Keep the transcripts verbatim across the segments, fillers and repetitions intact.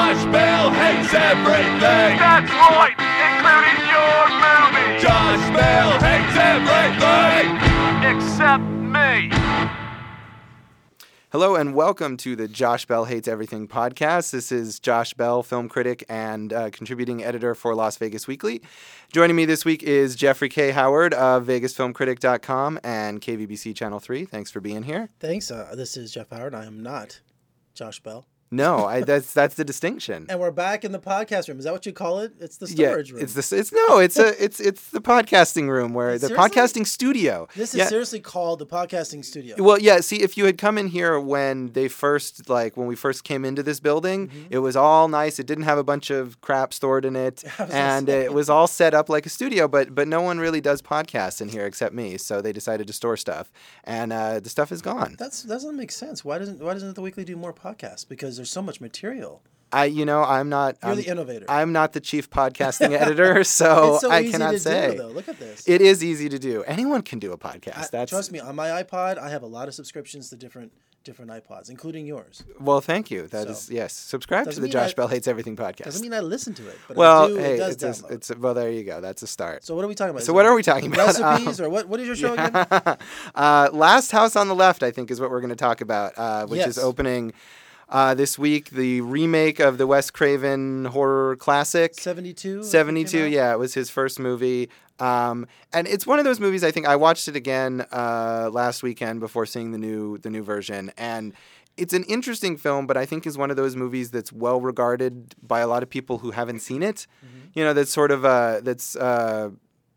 Josh Bell hates everything. That's right, including your movie. Josh Bell hates everything. Except me. Hello and welcome to the Josh Bell Hates Everything podcast. This is Josh Bell, film critic and uh, contributing editor for Las Vegas Weekly. Joining me this week is Jeffrey K. Howard of Vegas Film Critic dot com and K V B C Channel three. Thanks for being here. Thanks. Uh, this is Jeff Howard. I am not Josh Bell. No, I, that's that's the distinction. And we're back in the podcast room. Is that what you call it? It's the storage yeah, room. It's the it's no, it's a it's it's the podcasting room where the Seriously? podcasting studio. This is yeah. seriously called the podcasting studio. Well, yeah. See, if you had come in here when they first, like, when we first came into this building, Mm-hmm. it was all nice. It didn't have a bunch of crap stored in it, and it was all set up like a studio. But but no one really does podcasts in here except me, so they decided to store stuff, and uh, the stuff is gone. That's that doesn't make sense. Why doesn't Why doesn't the Weekly do more podcasts? Because there's so much material. I, you know, I'm not. You're I'm, the innovator. I'm not the chief podcasting editor, so, it's so I easy cannot to say. do, though. Look at this. It is easy to do. Anyone can do a podcast. I, That's trust me. On my iPod, I have a lot of subscriptions to different different iPods, including yours. Well, thank you. That So, is yes. Subscribe to doesn't the mean Josh I- Bell Hates Everything podcast. Doesn't mean I listen to it, but well, I do. hey, it does it's a, download. it's a, well. There you go. That's a start. So what are we talking about? So Is what it are we talking about? Recipes Um, or what? What is your show again? uh, Last House on the Left, I think, is what we're going to talk about, uh, which Yes. is opening uh, this week. The remake of the Wes Craven horror classic. seventy-two seventy-two, yeah, it was his first movie. Um, and it's one of those movies. I think I watched it again uh, last weekend before seeing the new the new version, and it's an interesting film, but I think is one of those movies that's well regarded by a lot of people who haven't seen it. Mm-hmm. You know, that's sort of a that's uh,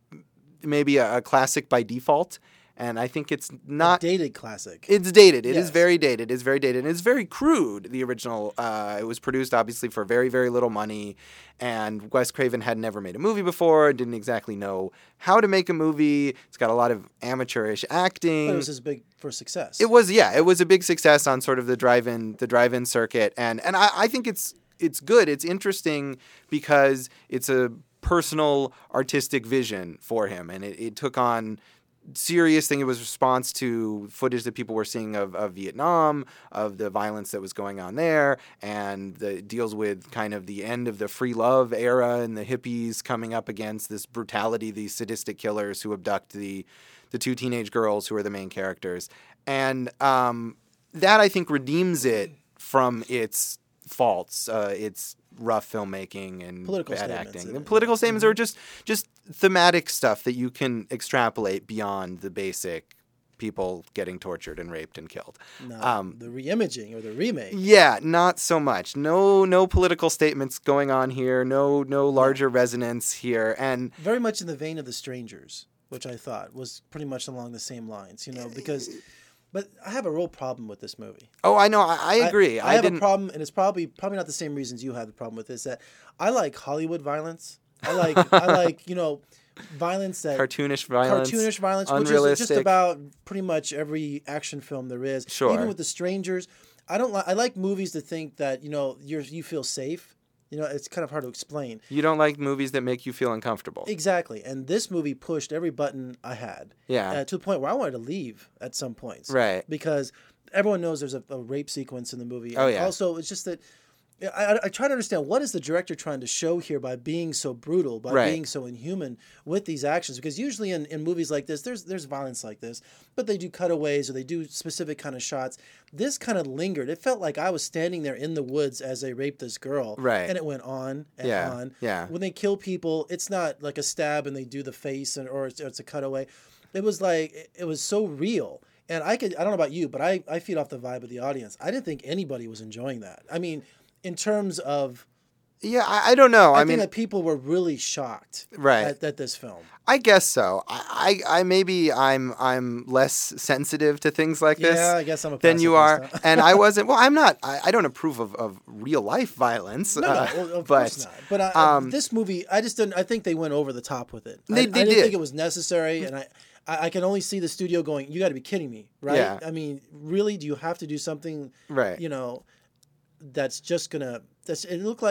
maybe a, a classic by default. And I think it's not A dated classic. It's dated. It is Yes. very dated. It's very dated. And it's very crude, the original. Uh, it was produced, obviously, for very, very little money. And Wes Craven had never made a movie before, didn't exactly know how to make a movie. It's got a lot of amateurish acting. But it was his big first success. It was, yeah, it was a big success on sort of the drive-in, the drive-in circuit. And and I, I think it's it's good. It's interesting because it's a personal artistic vision for him. And it, it took on serious thing. It was a response to footage that people were seeing of, of Vietnam, of the violence that was going on there, and the, it deals with kind of the end of the free love era and the hippies coming up against this brutality, these sadistic killers who abduct the the two teenage girls who are the main characters. And um, that, I think, redeems it from its faults, uh, its rough filmmaking and Political bad statements acting. in The it. political statements are just just thematic stuff that you can extrapolate beyond the basic people getting tortured and raped and killed. No, Um, the re-imaging or the remake. yeah, not so much. No, no political statements going on here. No, no larger resonance here. And Very much in the vein of The Strangers, which I thought was pretty much along the same lines, you know, because... But I have a real problem with this movie. oh, I know. I, I agree. I, I have didn't. a problem, and it's probably probably not the same reasons you have the problem with this. That I like Hollywood violence. I like I like you know violence that Cartoonish violence. cartoonish violence, which is unrealistic. just about pretty much every action film there is. Sure. Even with The Strangers, I don't. Li- I like movies that think that you know you're you feel safe. You know, it's kind of hard to explain. You don't like movies that make you feel uncomfortable. Exactly, and this movie pushed every button I had. Yeah. Uh, to the point where I wanted to leave at some points. Right. Because everyone knows there's a, a rape sequence in the movie. Oh, And yeah. Also, it's just that I, I, I try to understand what is the director trying to show here by being so brutal, by Right. being so inhuman with these actions. Because usually in, in movies like this, there's there's violence like this, but they do cutaways or they do specific kind of shots. This kind of lingered. It felt like I was standing there in the woods as they raped this girl. Right. And it went on and Yeah, on. yeah. When they kill people, it's not like a stab and they do the face and or it's, or it's a cutaway. It was like it, it was so real. And I could I don't know about you, but I, I feed off the vibe of the audience. I didn't think anybody was enjoying that. I mean, in terms of Yeah, I, I don't know. I, I, think mean, that people were really shocked Right. at, at this film. I guess so. I, I, I maybe I'm I'm less sensitive to things like this. Yeah, I guess I'm a than you are, pacifist, huh? and I wasn't. Well, I'm not. I, I don't approve of, of real life violence. No, uh, no, well, of but, course not. But I, um, this movie, I just didn't. I think they went over the top with it. They- I, they I didn't did. think it was necessary, and I, I, I can only see the studio going, "You got to be kidding me, right?" Yeah. I mean, really, do you have to do something, Right. You know, that's just gonna. That's. It looked like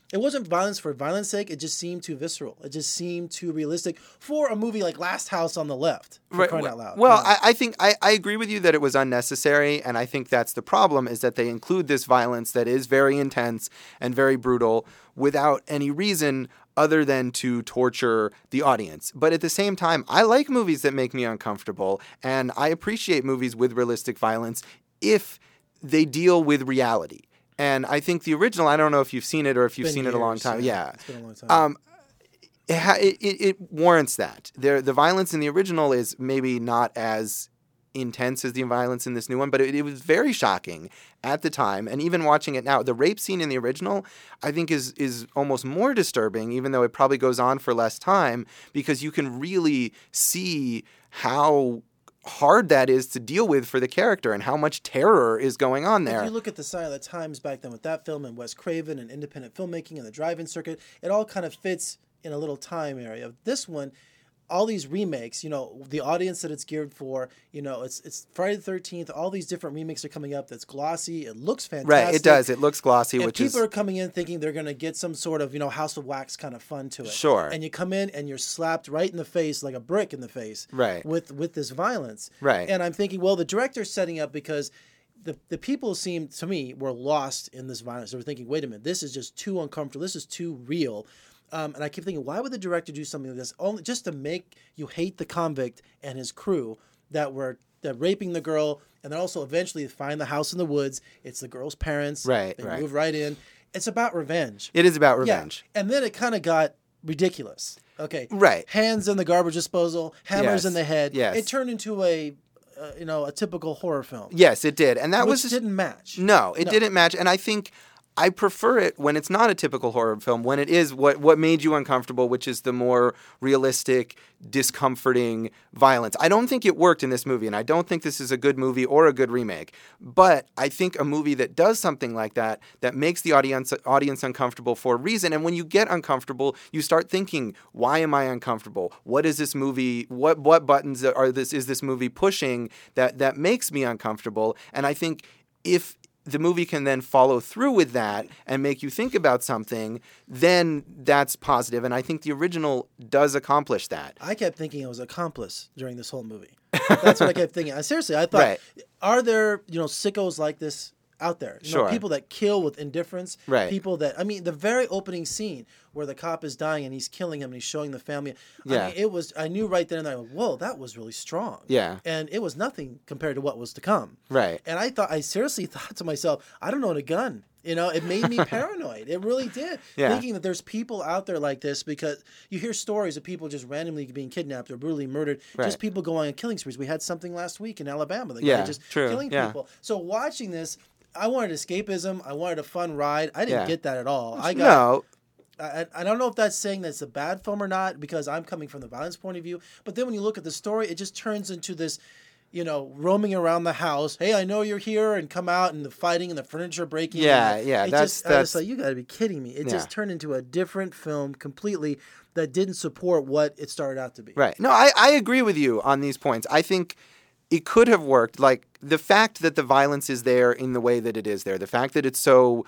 It wasn't violence for violence sake. It just seemed too visceral. It just seemed too realistic for a movie like Last House on the Left. For Right. crying out loud. Well, Yeah. I, I think I, I agree with you that it was unnecessary, and I think that's the problem, is that they include this violence that is very intense and very brutal without any reason other than to torture the audience. But at the same time, I like movies that make me uncomfortable, and I appreciate movies with realistic violence if they deal with reality. And I think the original, I don't know if you've seen it or if you've Been seen it a long years, time. Yeah. It's been a long time. Um, it, ha- it, it, it warrants that. There, the violence in the original is maybe not as intense as the violence in this new one, but it, it was very shocking at the time. And even watching it now, the rape scene in the original, I think is is almost more disturbing, even though it probably goes on for less time, because you can really see how hard that is to deal with for the character and how much terror is going on there. If you look at the sign of the times back then with that film and Wes Craven and independent filmmaking and the drive-in circuit, it all kind of fits in a little time area. This one, all these remakes, you know, the audience that it's geared for, you know, it's it's Friday the thirteenth, all these different remakes are coming up that's glossy, it looks fantastic. Right, it does. It looks glossy, And which people is... are coming in thinking they're going to get some sort of, you know, House of Wax kind of fun to it. Sure. And you come in and you're slapped right in the face, like a brick in the face. Right. With, with this violence. Right. And I'm thinking, well, the director's setting up because the, the people seemed, to me, were lost in this violence. They were thinking, wait a minute, this is just too uncomfortable. This is too real. Um, and I keep thinking, why would the director do something like this? Only just to make you hate the convict and his crew that were that raping the girl, and then also eventually find the house in the woods. It's the girl's parents. Right, They right. move right in. It's about revenge. It is about revenge. Yeah. And then it kind of got ridiculous. Okay. Right. Hands in the garbage disposal, hammers Yes. in the head. Yes. It turned into a, uh, you know, a typical horror film. Yes, it did. And that which was... didn't match. No, it No. didn't match. And I think I prefer it when it's not a typical horror film, when it is what, what made you uncomfortable, which is the more realistic, discomforting violence. I don't think it worked in this movie, and I don't think this is a good movie or a good remake. But I think a movie that does something like that, that makes the audience audience uncomfortable for a reason, and when you get uncomfortable, you start thinking, why am I uncomfortable? What is this movie, what what buttons are this is this movie pushing that, that makes me uncomfortable? And I think if the movie can then follow through with that and make you think about something, then that's positive. And I think the original does accomplish that. I kept thinking I was an accomplice during this whole movie. That's what I kept thinking. I, seriously, I thought, Right. are there, you know, sickos like this out there? You know, Sure. people that kill with indifference. Right. People that, I mean, the very opening scene where the cop is dying and he's killing him and he's showing the family. Yeah. I mean, it was, I knew right then and there, whoa, that was really strong. Yeah. And it was nothing compared to what was to come. Right. And I thought, I seriously thought to myself, I don't own a gun. You know, it made me paranoid. It really did. Yeah. Thinking that there's people out there like this, because you hear stories of people just randomly being kidnapped or brutally murdered. Right. Just people going on killing sprees. We had something last week in Alabama. The Yeah, guy just true. killing Yeah. people. So watching this, I wanted escapism. I wanted a fun ride. I didn't Yeah. get that at all. I got. No. I, I don't know if that's saying that it's a bad film or not, because I'm coming from the violence point of view. But then when you look at the story, it just turns into this, you know, roaming around the house. Hey, I know you're here, and come out, and the fighting and the furniture breaking. Yeah, and the, yeah, It that's- just, I was that's- like, you got to be kidding me! It Yeah. just turned into a different film completely that didn't support what it started out to be. Right. No, I, I agree with you on these points. I think it could have worked. Like, the fact that the violence is there in the way that it is there, the fact that it's so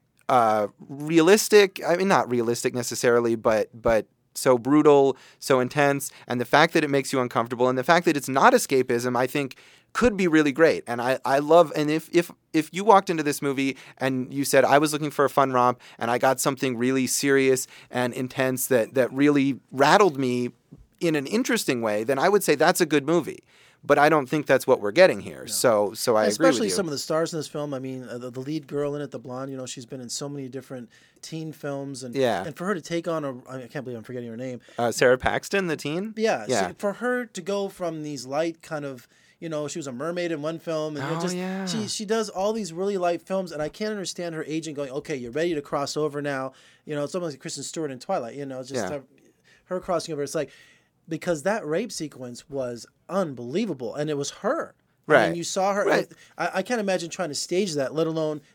uh, realistic, I mean, not realistic necessarily, but but so brutal, so intense, and the fact that it makes you uncomfortable, and the fact that it's not escapism, I think could be really great. And I, I love, and if, if if you walked into this movie and you said, I was looking for a fun romp and I got something really serious and intense that, that really rattled me in an interesting way, then I would say that's a good movie. But I don't think that's what we're getting here. So so I agree Especially with you. some of the stars in this film. I mean, uh, the, the lead girl in it, the blonde, you know, she's been in so many different teen films. And, Yeah. and for her to take on a, I can't believe I'm forgetting her name. uh, Sarah Paxton, the teen? Yeah, Yeah. so for her to go from these light kind of, you know, she was a mermaid in one film, and you know, Oh, just yeah. she she does all these really light films, and I can't understand her agent going, okay, you're ready to cross over now. You know, it's almost like Kristen Stewart in Twilight. You know, it's just Yeah. her, her crossing over. It's like, because that rape sequence was unbelievable, and it was her. I Right. mean, you saw her. Right. I, I can't imagine trying to stage that, let alone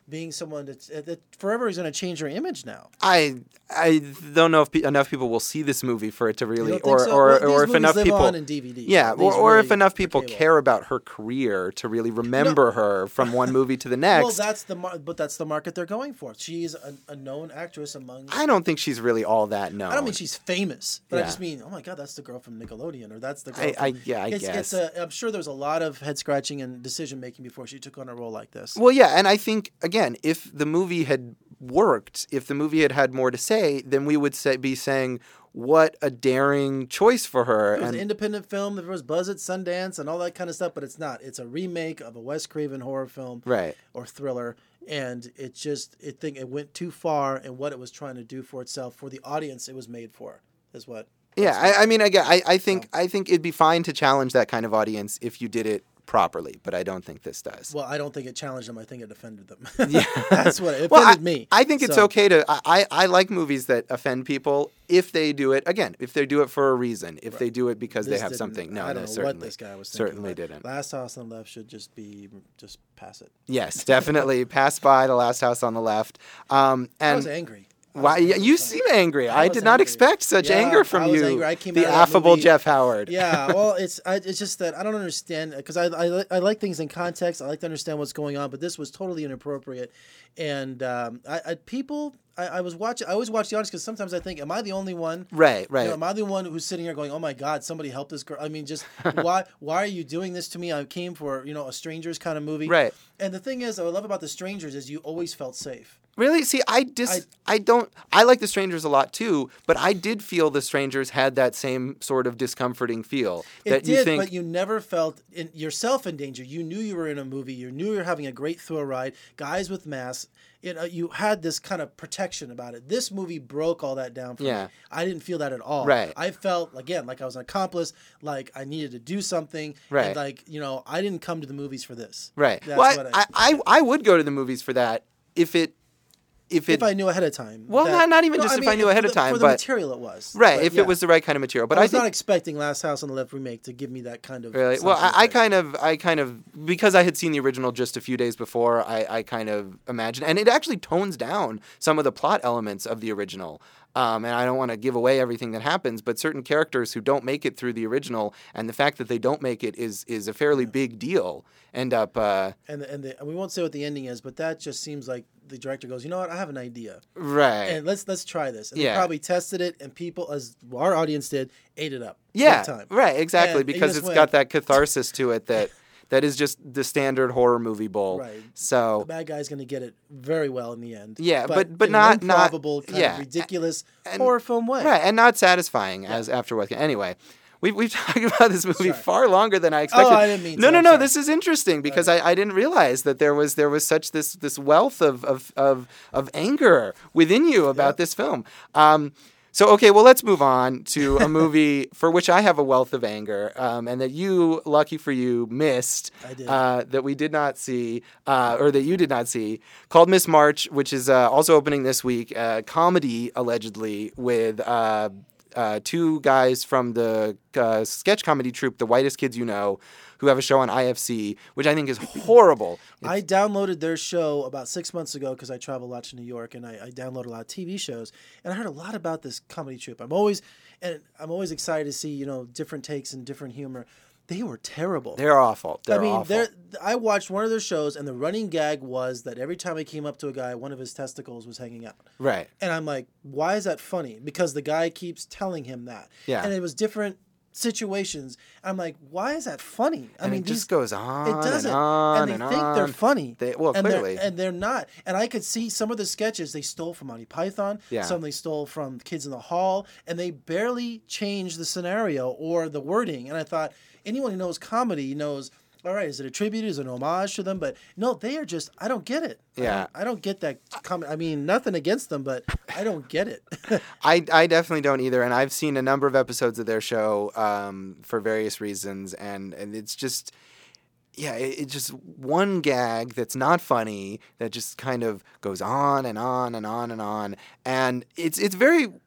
being someone that's, that forever is going to change her image now. I I don't know if pe- enough people will see this movie for it to really, don't think or so? or, Well, these or if movies enough live people, on in D V D. yeah, These or, or really if enough are people cable. care about her career to really remember her from one movie to the next. Well, that's the mar- but that's the market they're going for. She's a, a known actress among. I don't think she's really all that known. I don't mean she's famous, but Yeah. I just mean, oh my God, that's the girl from Nickelodeon, or that's the girl. I- from, I- yeah, I it's, guess. It's a, I'm sure there's a lot of head scratching and decision making before she took on a role like this. Well, yeah, and I think again, if the movie had worked, if the movie had had more to say, then we would say, be saying, what a daring choice for her. It was And an independent film. There was buzz at Sundance and all that kind of stuff, but it's not. It's a remake of a Wes Craven horror film, right. or thriller, and it just it think it went too far in what it was trying to do for itself, for the audience it was made for, is what. Yeah, that's I, I mean, I, I, I think I think it'd be fine to challenge that kind of audience if you did it properly, but I don't think this does. Well, I don't think it challenged them. I think it offended them. Yeah. That's what it offended Well, I, me. I think it's So- okay to. I, I I like movies that offend people if they do it again. If they do it for a reason. If they do it because This they have didn't- something. No, I don't no, know certainly, what this guy was thinking. certainly but didn't. Last House on the Left should just be just pass it. Yes, definitely pass by The Last House on the Left. Um, I and was angry. I why was you angry. seem angry? I, I did was not angry. expect such Yeah, anger from I was you, angry. I came the out of that affable movie- Jeff Howard. Yeah, well, it's I, it's just that I don't understand because I, I li- I like things in context. I like to understand what's going on, but this was totally inappropriate. And um, I, I people, I, I was watching. I always watch the audience because sometimes I think, am I the only one? Right, You right. know, am I the one who's sitting here going, "Oh my God, somebody help this girl"? I mean, just why why are you doing this to me? I came for you know a strangers kind of movie, Right. And the thing is, what I love about the Strangers is you always felt safe. Really? See, I dis I, don't I like The Strangers a lot too, but I did feel The Strangers had that same sort of discomforting feel It that did, you think but you never felt in, yourself in danger. You knew you were in a movie. You knew you were having a great thrill ride. Guys with masks. You know, you had this kind of protection about it. This movie broke all that down for Yeah. me. I didn't feel that at all. Right. I felt, again, like I was an accomplice, like I needed to do something. Right. And like, you know, I didn't come to the movies for this. right. That's Well, what I, I I would go to the movies for that if it if it If I knew ahead of time. Well, that- not- not even No, just if mean, I knew ahead for of the- time, For the but- material it was. right, But, if yeah. it was the right kind of material. But I I, was think not expecting Last House on the Left remake to give me that kind of. Really? Well, sense I, I of it. kind of, I kind of, because I had seen the original just a few days before, I, I kind of imagined, and it actually tones down some of the plot elements of the original. Um, and I don't want to give away everything that happens, but certain characters who don't make it through the original, and the fact that they don't make it is is a fairly big deal, end up. Uh, And the, and, the, and we won't say what the ending is, but that just seems like the director goes, you know what, I have an idea, right. and let's let's try this. And Yeah. they probably tested it, and people, as our audience did, ate it up. yeah. Big time. Right. Exactly. And you because just it's went- got that catharsis to it that that is just the standard horror movie bowl. Right. The So bad guy's going to get it very well in the end. Yeah, but- but in not- an not- improbable, kind yeah. of ridiculous And- horror film way. right, and not satisfying as after what. Anyway. We've, we've talked about this movie Sorry. far longer than I expected. Oh, I didn't mean No, to. no, I'm no. sorry. This is interesting because I, I didn't realize that there was there was such this this wealth of of of, of anger within you about Yep. this film. Um, so okay, well, let's move on to a movie for which I have a wealth of anger, um, and that you, lucky for you, missed. I did. Uh, that we did not see, uh, or that you did not see, called Miss March, which is uh, also opening this week. Uh, comedy, allegedly, with. Uh, Uh, two guys from the uh, sketch comedy troupe, The Whitest Kids You Know, who have a show on I F C, which I think is horrible. I downloaded their show about six months ago because I travel a lot to New York, and I, I download a lot of T V shows, and I heard a lot about this comedy troupe. I'm always, and I'm always excited to see you know different takes and different humor. They were terrible. They're awful. They're I mean, awful. they're, I watched one of their shows, and the running gag was that every time I came up to a guy, one of his testicles was hanging out. Right. And I'm like, why is that funny? Because the guy keeps telling him that. Yeah. And it was different situations. I'm like, why is that funny? I And mean, it just these- goes on It doesn't. and on and they and think on. they're funny. They- well, and they're- clearly. and they're not. And I could see some of the sketches they stole from Monty Python. Yeah. Some they stole from Kids in the Hall. And they barely changed the scenario or the wording. And I thought, anyone who knows comedy knows, all right, is it a tribute? Is it an homage to them? But no, they are just, I don't get it. I Yeah. don't, I don't get that comment. I mean, nothing against them, but I don't get it. I, I definitely don't either, and I've seen a number of episodes of their show um, for various reasons, and, and it's just, yeah, it, it's just one gag that's not funny that just kind of goes on and on and on and on, and it's it's very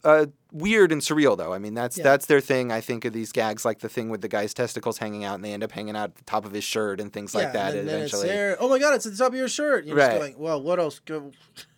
uh, weird and surreal, though. I mean, that's Yeah. that's their thing. I think of these gags, like the thing with the guy's testicles hanging out, and they end up hanging out at the top of his shirt and things like that. And then, then it's eventually, there. Oh my God, it's at the top of your shirt. You're Right. just going, well, what else? Go?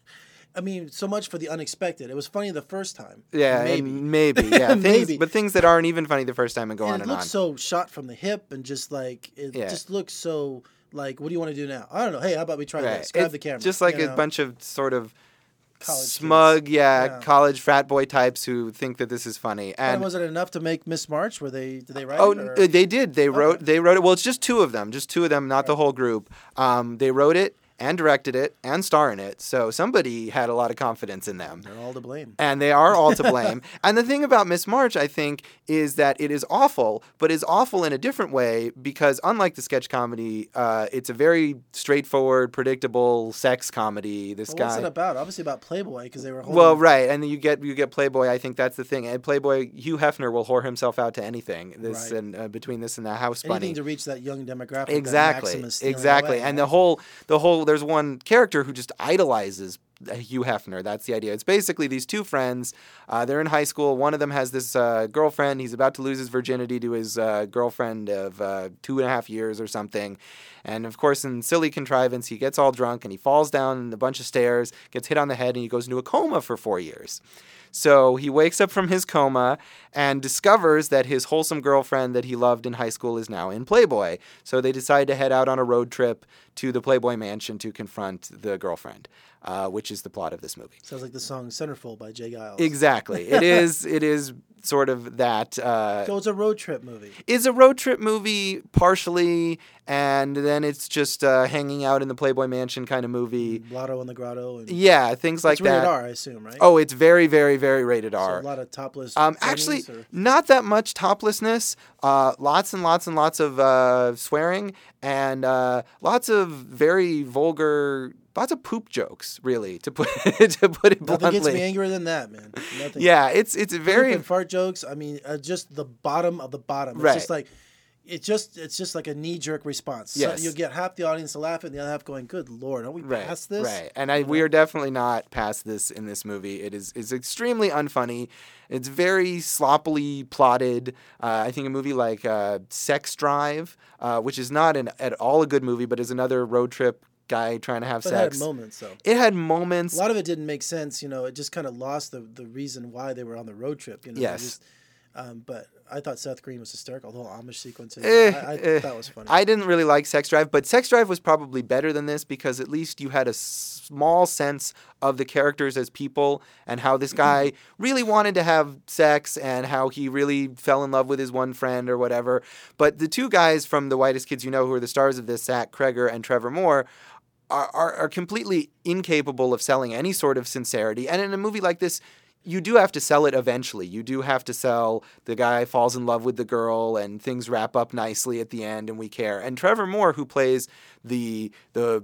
I mean, so much for the unexpected. It was funny the first time. yeah, maybe. and maybe, yeah, things, Maybe. but things that aren't even funny the first time and go on And it and looks on. so shot from the hip and just like it Yeah. just looks so like. What do you want to do now? I don't know. Hey, how about we try Right. this? Grab It's the camera. just like you a know? bunch of sort of College smug, kids. yeah, Yeah. college frat boy types who think that this is funny. And And was it enough to make Miss March? Were they? Did they write oh, it? Or? uh, they did. They wrote. Okay. They wrote it. Well, it's just two of them. Just two of them, not the whole group. Um, they wrote it and directed it and star in it. So somebody had a lot of confidence in them. They're all to blame. And they are all to blame. And the thing about Miss March, I think, is that it is awful, but is awful in a different way because unlike the sketch comedy, uh, it's a very straightforward, predictable sex comedy. This Well, guy. what's it about? Obviously about Playboy because they were holding. Well, right, and then you get you get Playboy. I think that's the thing. And Playboy, Hugh Hefner will whore himself out to anything. This Right. and uh, between this and the House Bunny. anything to reach that young demographic. that Exactly, Maximus stealing exactly. away, And right? the whole, the whole, there's one character who just idolizes Hugh Hefner. That's the idea. It's basically these two friends. Uh, they're in high school. One of them has this uh, girlfriend. He's about to lose his virginity to his uh, girlfriend of uh, two and a half years or something. And of course, in silly contrivance, he gets all drunk and he falls down a bunch of stairs, gets hit on the head, and he goes into a coma for four years. So he wakes up from his coma and discovers that his wholesome girlfriend that he loved in high school is now in Playboy. So they decide to head out on a road trip to the Playboy mansion to confront the girlfriend, uh, which is the plot of this movie. Sounds like the song "Centerfold" by Jay Giles. Exactly. It is. It is sort of that. Uh, So it's a road trip movie. It's a road trip movie partially, and then it's just uh, hanging out in the Playboy mansion kind of movie. Blotto in the Grotto. And Yeah, things like it's rated that. R, I assume, right? Oh, it's very, very, very rated so R. a lot of topless. Um, things, actually, or- not that much toplessness. Uh, lots and lots and lots of uh, swearing and uh, lots of very vulgar, lots of poop jokes. Really, to put to put it nothing bluntly. gets me angrier than that, man. Nothing. Yeah, it's it's Poop very and fart jokes. I mean, uh, just the bottom of the bottom. It's Right. just like. It just it's just like a knee jerk response. So Yes. you'll get half the audience to laugh and the other half going, "Good Lord, are we right, past this?" right. And I we are definitely not past this in this movie. It is is extremely unfunny. It's very sloppily plotted. Uh, I think a movie like uh, Sex Drive, uh, which is not an, at all a good movie, but is another road trip guy trying to have But it sex. had moments though. It had moments. A lot of it didn't make sense. You know, it just kind of lost the the reason why they were on the road trip. You know, Yes. They just- um, but I thought Seth Green was hysterical. The whole Amish sequences, Eh, I, I eh. thought was funny. I didn't really like Sex Drive, but Sex Drive was probably better than this because at least you had a small sense of the characters as people and how this guy really wanted to have sex and how he really fell in love with his one friend or whatever. But the two guys from The Whitest Kids You Know, who are the stars of this, Zach Kreger and Trevor Moore, are, are, are completely incapable of selling any sort of sincerity. And in a movie like this, you do have to sell it eventually. You do have to sell the guy falls in love with the girl and things wrap up nicely at the end and we care. And Trevor Moore, who plays the the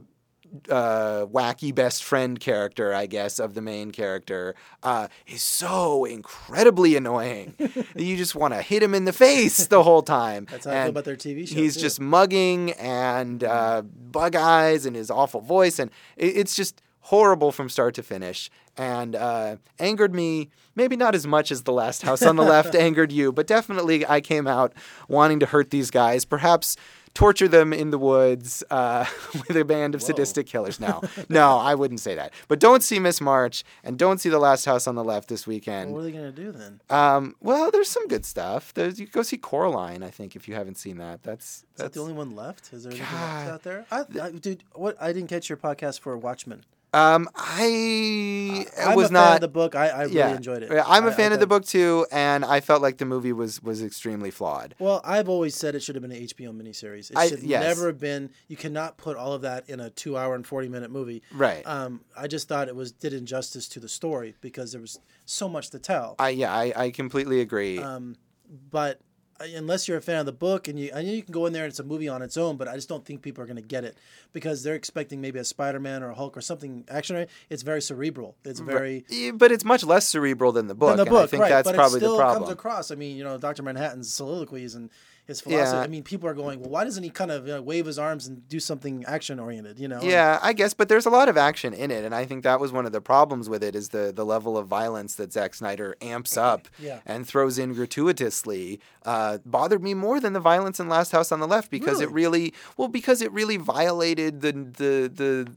uh, wacky best friend character, I guess, of the main character, uh, is so incredibly annoying. You just want to hit him in the face the whole time. That's how I feel And about their T V show. He's too. just mugging and uh, bug eyes and his awful voice. And it, it's just horrible from start to finish, and uh, angered me, maybe not as much as The Last House on the Left angered you, but definitely I came out wanting to hurt these guys, perhaps torture them in the woods uh, with a band of Whoa. sadistic killers. No, no, I wouldn't say that. But don't see Miss March, and don't see The Last House on the Left this weekend. What are they gonna do then? Um, well, there's some good stuff. There's, you go see Coraline, I think, if you haven't seen that. That's, Is that's that the only one left? Is there anything God. else out there? I, I, dude, what? I didn't catch your podcast for Watchmen. Um, I I'm was a fan not of the book. I, I really yeah. enjoyed it. Yeah, I'm a I- fan I of the thought- book too, and I felt like the movie was was extremely flawed. Well, I've always said it should have been an H B O miniseries. It I- should yes. never have been. You cannot put all of that in a two-hour and forty-minute movie. Right. Um, I just thought it was did injustice to the story because there was so much to tell. I yeah, I, I completely agree. Um, but uh, unless you're a fan of the book, and you, I know you can go in there and it's a movie on its own, but I just don't think people are going to get it because they're expecting maybe a Spider-Man or a Hulk or something action. It's very cerebral. It's very Yeah, but it's much less cerebral than the book. than the and book, I think right? that's but probably it still the problem. comes across. I mean, you know, Doctor Manhattan's soliloquies and his philosophy. Yeah. I mean, people are going, well, why doesn't he kind of you know, wave his arms and do something action oriented? You know? Yeah, I guess, but there's a lot of action in it, and I think that was one of the problems with it is the the level of violence that Zack Snyder amps up Yeah. and throws in gratuitously uh, bothered me more than the violence in Last House on the Left because it really well because it really violated the the the.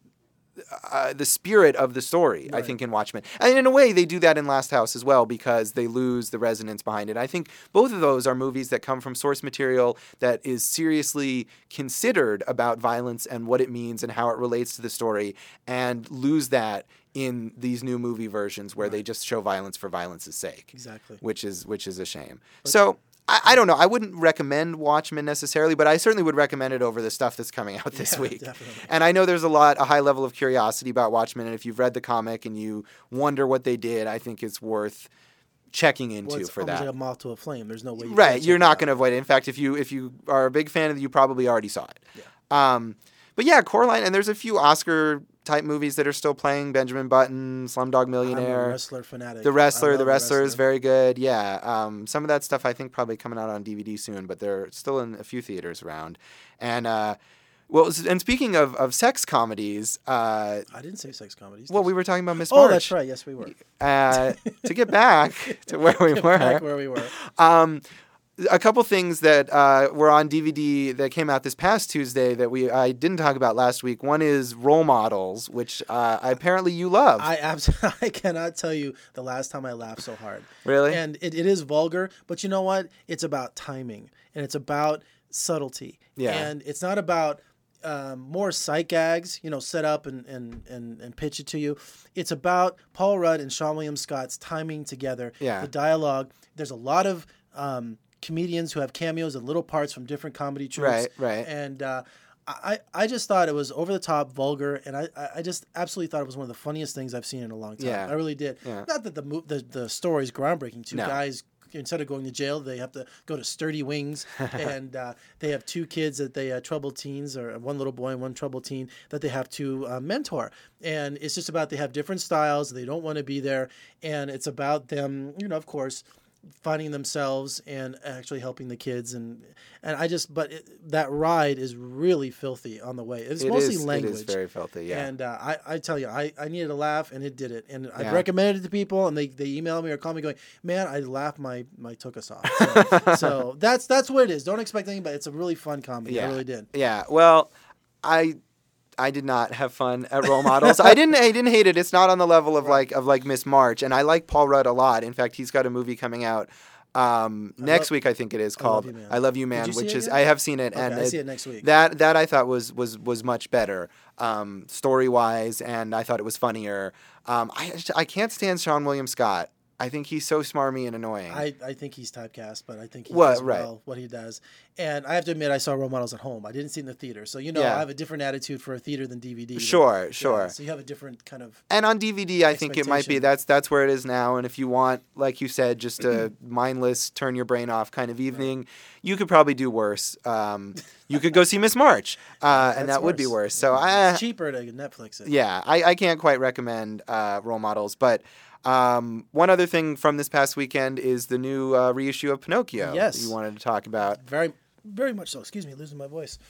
Uh, the spirit of the story, Right. I think, in Watchmen. And in a way, they do that in Last House as well because they lose the resonance behind it. I think both of those are movies that come from source material that is seriously considered about violence and what it means and how it relates to the story and lose that in these new movie versions where they just show violence for violence's sake. Exactly. Which is, which is a shame. So... I, I don't know. I wouldn't recommend Watchmen necessarily, but I certainly would recommend it over the stuff that's coming out this Yeah, week. definitely. And I know there's a lot, a high level of curiosity about Watchmen, and if you've read the comic and you wonder what they did, I think it's worth checking into Well, it's for almost that. like a moth to a flame. There's no way. You Right, can't you're check not it out. going to avoid it. In fact, if you if you are a big fan of it, you probably already saw it. Yeah. Um, but yeah, Coraline, and there's a few Oscar type movies that are still playing. Benjamin Button, Slumdog I'm Millionaire. a wrestler fanatic. The I Wrestler, love The Wrestler is Wrestler. very good. Yeah, um, some of that stuff I think probably coming out on D V D soon, but they're still in a few theaters around. And uh, well, and speaking of, of sex comedies, uh, I didn't say sex comedies. well, we were talking about Miss Oh, March. that's right. Yes, we were. Uh, to get back to where we were, Back where we were. um, a couple things that uh, were on D V D that came out this past Tuesday that we I didn't talk about last week. One is Role Models, which uh, apparently you love. I absolutely I cannot tell you the last time I laughed so hard. Really? And it, it is vulgar, but you know what? It's about timing and it's about subtlety. Yeah. And it's not about um, more sight gags, you know, set up and, and, and, and pitch it to you. It's about Paul Rudd and Sean William Scott's timing together. Yeah. The dialogue. There's a lot of um, comedians who have cameos and little parts from different comedy troupes. Right, right. And uh, I, I just thought it was over the top, vulgar, and I, I just absolutely thought it was one of the funniest things I've seen in a long time. Yeah. I really did. Yeah. Not that the mo- the the story's groundbreaking. Two No. guys, instead of going to jail, they have to go to Sturdy Wings, and uh, they have two kids that they uh, troubled teens, or one little boy and one troubled teen that they have to uh, mentor. And it's just about they have different styles. They don't want to be there, and it's about them, you know, of course, finding themselves and actually helping the kids. And and I just, but it, that ride is really filthy on the way. It's It mostly is- language. It is very filthy, yeah. And uh, I, I tell you, I, I needed a laugh, and it did it. And I've Yeah. recommended it to people, and they, they email me or call me going, man, I laughed my my took us off. So, so that's that's what it is. Don't expect anything, but it's a really fun comedy. Yeah. I really did. Yeah. Well, I I did not have fun at Role Models. I didn't I didn't hate it. It's not on the level of like of like Miss March, and I like Paul Rudd a lot. In fact, he's got a movie coming out um, next love- week. I think it is I Love called You, Man. I Love You, Man, Did you see which it is yet? I have seen it, Okay, and I see it next week. That that I thought was was was much better um, story wise, and I thought it was funnier. Um, I I can't stand Sean William Scott. I think he's so smarmy and annoying. I, I think he's typecast, but I think he Well, does right. well what he does. And I have to admit, I saw Role Models at home. I didn't see it in the theater. So, you know, Yeah. I have a different attitude for a theater than D V D. but- Sure, yeah, sure. so you have a different kind of... And on D V D, I think it might be Expectation. that's that's where it is now. And if you want, like you said, just a mindless, turn your brain off kind of evening, you could probably do worse. Um, you could go see Miss March, uh, and That's that would be worse. worse. So I, It's cheaper to Netflix it. yeah, I, I can't quite recommend uh, Role Models. But um, one other thing from this past weekend is the new uh, reissue of Pinocchio. Yes. that you wanted to talk about. Very, very much so. Excuse me, losing my voice.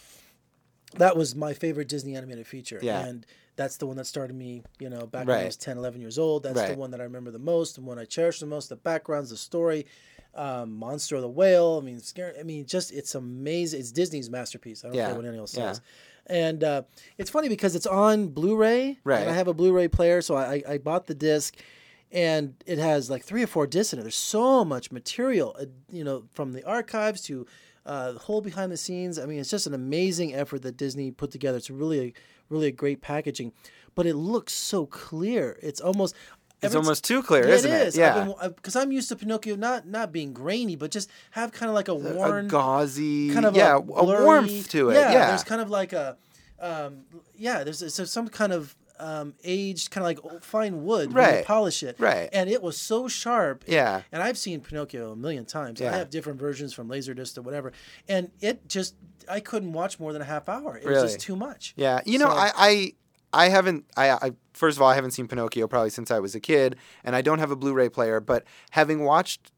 That was my favorite Disney animated feature. Yeah. And that's the one that started me, you know, back when I Right. was ten, eleven years old. That's Right. the one that I remember the most, the one I cherish the most, the backgrounds, the story, um, Monster of the Whale. I mean, scary. I mean, just, it's amazing. It's Disney's masterpiece. I don't Yeah. care what anyone else Yeah. says. And uh, it's funny because it's on Blu-ray. Right. And I have a Blu-ray player, so I, I bought the disc. And it has like three or four discs in it. There's so much material, uh, you know, from the archives to uh, the whole behind the scenes. I mean, it's just an amazing effort that Disney put together. It's really, a, really a great packaging, but it looks so clear. It's almost, It's every- almost too clear, yeah, isn't it? it? Is. Yeah, Because I'm used to Pinocchio not not being grainy, but just have kind of like a a worn, gauzy, kind of yeah, a, a, blurry, warmth to it. Yeah, Yeah, there's kind of like a, um, yeah, there's, there's some kind of um, aged, kind of like old, fine wood when you Right. polish it. Right. And it was so sharp. Yeah. And I've seen Pinocchio a million times. Yeah. I have different versions from Laserdisc to whatever. And it just, I couldn't watch more than a half hour. It Really? was just too much. Yeah, you know, So- I, I, I haven't. I, I first of all, I haven't seen Pinocchio probably since I was a kid, and I don't have a Blu-ray player. But having watched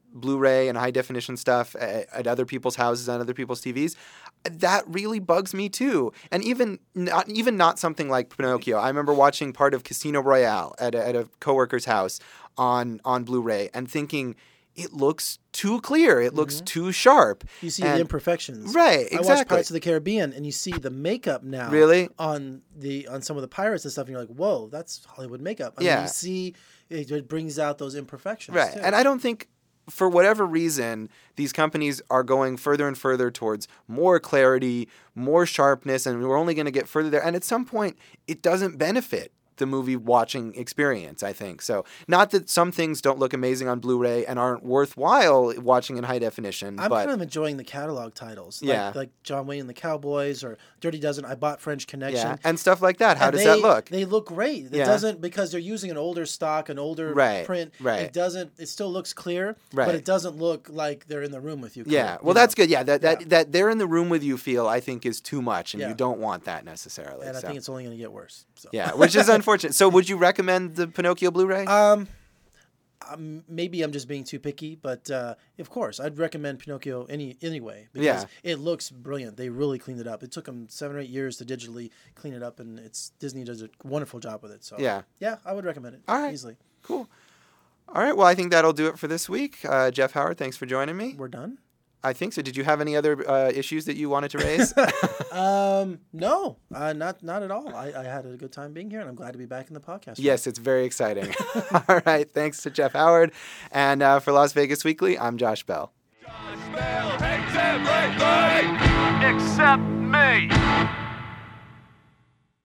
Blu-ray and high definition stuff at, at other people's houses on other people's T Vs, that really bugs me too. And even not even not something like Pinocchio. I remember watching part of Casino Royale at a, at a coworker's house on on Blu-ray and thinking, it looks too clear. It looks mm-hmm. too sharp. You see and, the imperfections. Right, exactly. I watched Pirates of the Caribbean, and you see the makeup now really? on the on some of the pirates and stuff, and you're like, whoa, that's Hollywood makeup. I yeah. mean, you see it, it brings out those imperfections. Right. Too. And I don't think, for whatever reason, these companies are going further and further towards more clarity, more sharpness, and we're only going to get further there. And at some point, it doesn't benefit the movie watching experience, I think. So not that some things don't look amazing on Blu-ray and aren't worthwhile watching in high definition. I'm but, kind of enjoying the catalog titles. Like, yeah. like John Wayne and the Cowboys or Dirty Dozen. I bought French Connection. Yeah, and stuff like that. How and does they, that look? They look great. It yeah. doesn't, because they're using an older stock, an older right. print. Right. It doesn't, it still looks clear, right. but it doesn't look like they're in the room with you. Clear, yeah, well, you that's know? good. Yeah, that, that, yeah. that they're in the room with you feel, I think, is too much, and yeah. you don't want that necessarily. And so. I think it's only going to get worse. So. Yeah, which is unfortunate. So would you recommend the Pinocchio Blu-ray? Um, um, maybe I'm just being too picky, but uh, of course, I'd recommend Pinocchio any anyway because yeah. it looks brilliant. They really cleaned it up. It took them seven or eight years to digitally clean it up, and it's Disney does a wonderful job with it. So yeah, yeah, I would recommend it. All right. Easily. Cool. All right. Well, I think that'll do it for this week. Uh, Jeff Howard, thanks for joining me. We're done. I think so. Did you have any other uh, issues that you wanted to raise? um, no, uh, not not at all. I, I had a good time being here, and I'm glad to be back in the podcast. Yes, it's very exciting. All right. Thanks to Jeff Howard. And uh, for Las Vegas Weekly, I'm Josh Bell. Josh Bell hates everything except me.